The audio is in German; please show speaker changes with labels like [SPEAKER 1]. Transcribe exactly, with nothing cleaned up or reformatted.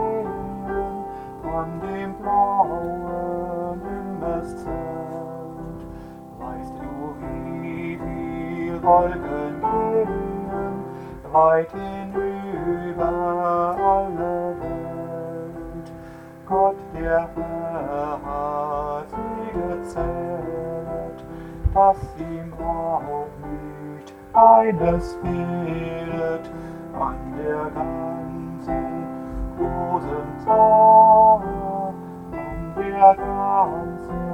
[SPEAKER 1] gehen an dem blauen Himmelszelt. Weißt du, wie viel Wolken gehen weit hinüber alle Welt? Gott, der Herr, hat sie gezählt, dass ihm auch nicht eines fehlt an der ganzen großen Zahl, an der ganzen